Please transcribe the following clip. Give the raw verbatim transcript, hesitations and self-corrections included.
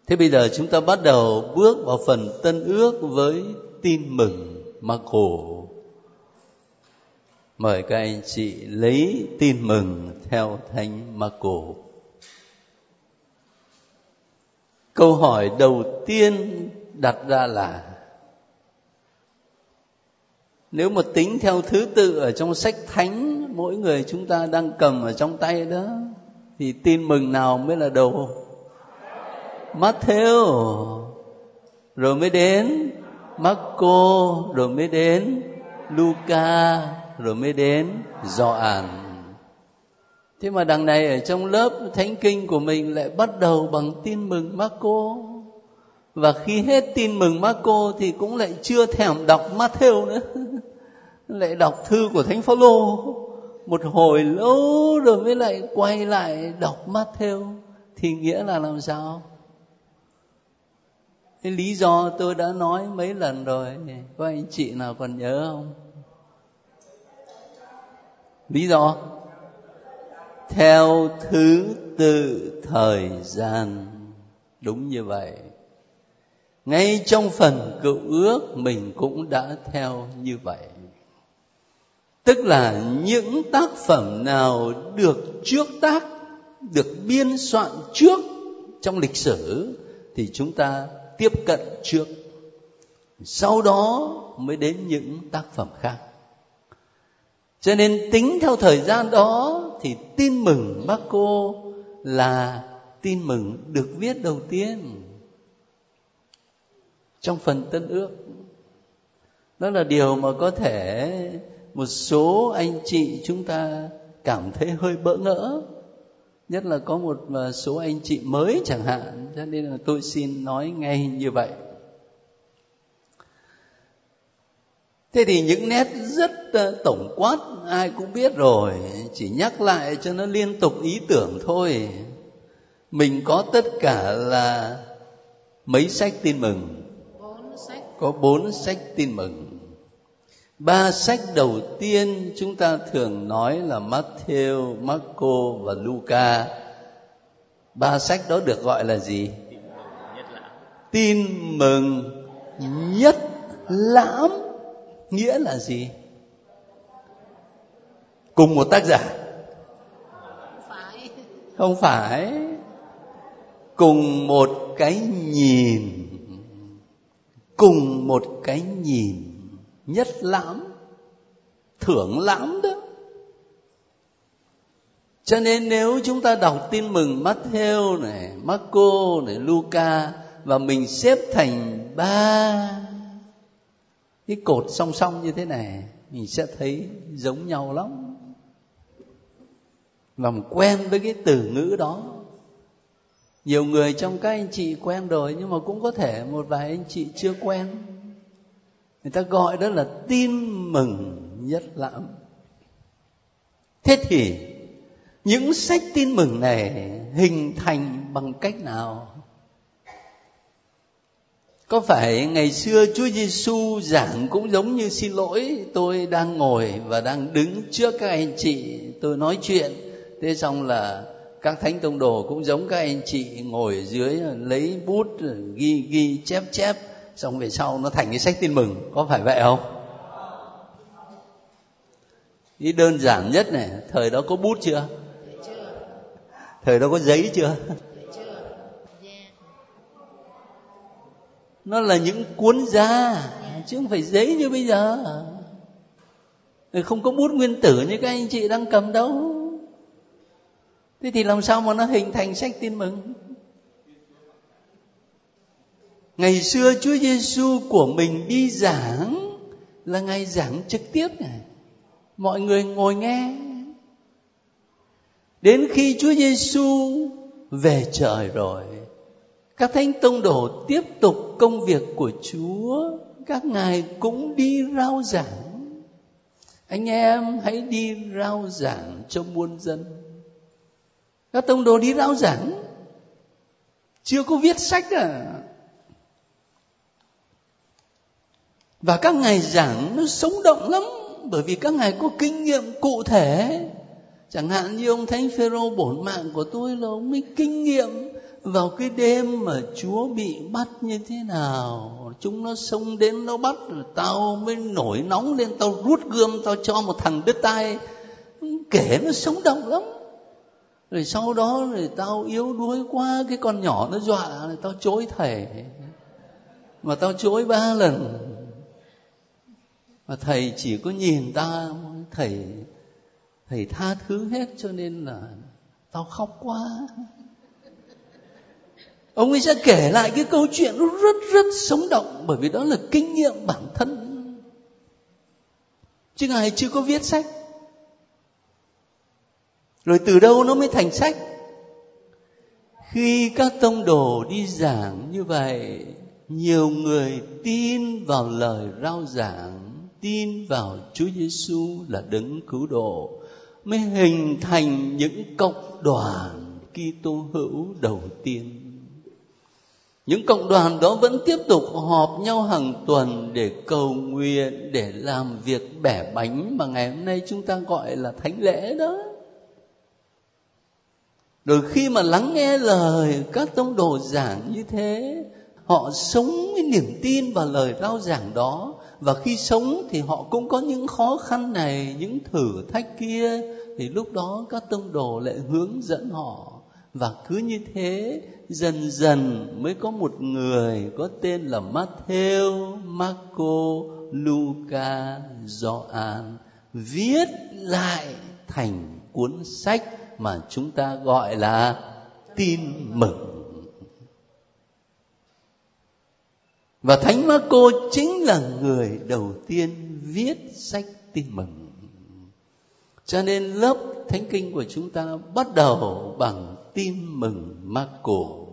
Thế bây giờ chúng ta bắt đầu bước vào phần Tân Ước với tin mừng Marco. Mời các anh chị lấy tin mừng theo Thánh Marco. Câu hỏi đầu tiên đặt ra là, nếu mà tính theo thứ tự ở trong sách thánh mỗi người chúng ta đang cầm ở trong tay đó, thì tin mừng nào mới là đầu? Matthew, rồi mới đến Marco, rồi mới đến Luca, rồi mới đến Gioan. Thế mà đằng này ở trong lớp thánh kinh của mình lại bắt đầu bằng tin mừng Marco. Và khi hết tin mừng Marco thì cũng lại chưa thèm đọc Matthew nữa, lại đọc thư của Thánh Phaolô một hồi lâu rồi mới lại quay lại đọc Matthew. Thì nghĩa là làm sao? Cái lý do tôi đã nói mấy lần rồi, có anh chị nào còn nhớ không? Lý do theo thứ tự thời gian. Đúng như vậy. Ngay trong phần Cựu Ước mình cũng đã theo như vậy. Tức là những tác phẩm nào được trước tác, được biên soạn trước trong lịch sử thì chúng ta tiếp cận trước, sau đó mới đến những tác phẩm khác. Cho nên tính theo thời gian đó thì tin mừng Marco là tin mừng được viết đầu tiên trong phần Tân Ước. Đó là điều mà có thể một số anh chị chúng ta cảm thấy hơi bỡ ngỡ, nhất là có một số anh chị mới chẳng hạn, cho nên là tôi xin nói ngay như vậy. Thế thì những nét rất tổng quát ai cũng biết rồi, chỉ nhắc lại cho nó liên tục ý tưởng thôi. Mình có tất cả là mấy sách tin mừng? Bốn sách. Có bốn sách tin mừng. Ba sách đầu tiên chúng ta thường nói là Matthew, Marco và Luca. Ba sách đó được gọi là gì? Tin mừng nhất lãm. Nghĩa là gì? Cùng một tác giả? Không phải. Không phải. Cùng một cái nhìn. Cùng một cái nhìn. Nhất lãm, thưởng lãm đó. Cho nên nếu chúng ta đọc tin mừng Matthew này, Marco này, Luca, và mình xếp thành ba cái cột song song như thế này, mình sẽ thấy giống nhau lắm. Làm quen với cái từ ngữ đó. Nhiều người trong các anh chị quen rồi, nhưng mà cũng có thể một vài anh chị chưa quen. Người ta gọi đó là tin mừng nhất lãm. Thế thì những sách tin mừng này hình thành bằng cách nào? Có phải ngày xưa Chúa Giêsu giảng cũng giống như, xin lỗi, tôi đang ngồi và đang đứng trước các anh chị, tôi nói chuyện, thế xong là các thánh tông đồ cũng giống các anh chị ngồi dưới lấy bút ghi ghi chép chép, xong về sau nó thành cái sách tin mừng, có phải vậy không? Ý đơn giản nhất này, thời đó có bút chưa? Chưa. Thời đó có giấy chưa? Chưa. Yeah. Nó là những cuốn da, chứ không phải giấy như bây giờ. Không có bút nguyên tử như các anh chị đang cầm đâu. Thế thì làm sao mà nó hình thành sách tin mừng? Ngày xưa Chúa Giêsu của mình đi giảng là Ngài giảng trực tiếp này. Mọi người ngồi nghe. Đến khi Chúa Giêsu về trời rồi, các thánh tông đồ tiếp tục công việc của Chúa. Các ngài cũng đi rao giảng. Anh em hãy đi rao giảng cho muôn dân. Các tông đồ đi rao giảng, chưa có viết sách à. Và các ngài giảng nó sống động lắm, bởi vì các ngài có kinh nghiệm cụ thể. Chẳng hạn như ông Thánh Phêrô bổn mạng của tôi là ông ấy kinh nghiệm vào cái đêm mà Chúa bị bắt như thế nào, chúng nó xông đến nó bắt, tao mới nổi nóng lên, tao rút gươm, tao cho một thằng đứt tay. Kể nó sống động lắm. Rồi sau đó rồi tao yếu đuối quá, cái con nhỏ nó dọa, rồi tao chối thầy. Mà tao chối ba lần. Mà thầy chỉ có nhìn ta, thầy thầy tha thứ hết, cho nên là tao khóc quá. Ông ấy sẽ kể lại cái câu chuyện nó rất rất sống động, bởi vì đó là kinh nghiệm bản thân. Chứ Ngài chưa có viết sách. Rồi từ đâu nó mới thành sách? Khi các tông đồ đi giảng như vậy, nhiều người tin vào lời rao giảng, tin vào Chúa Giêsu là đấng cứu độ, mới hình thành những cộng đoàn Kitô hữu đầu tiên. Những cộng đoàn đó vẫn tiếp tục họp nhau hàng tuần để cầu nguyện, để làm việc bẻ bánh mà ngày hôm nay chúng ta gọi là thánh lễ đó. Rồi khi mà lắng nghe lời các tông đồ giảng như thế, họ sống với niềm tin vào lời rao giảng đó. Và khi sống thì họ cũng có những khó khăn này, những thử thách kia. Thì lúc đó các tông đồ lại hướng dẫn họ. Và cứ như thế dần dần mới có một người có tên là Matthew, Marco, Luca, Gioan viết lại thành cuốn sách mà chúng ta gọi là Tin Mừng. Và Thánh Marco chính là người đầu tiên viết sách Tin Mừng. Cho nên lớp Thánh Kinh của chúng ta bắt đầu bằng Tin Mừng Marco.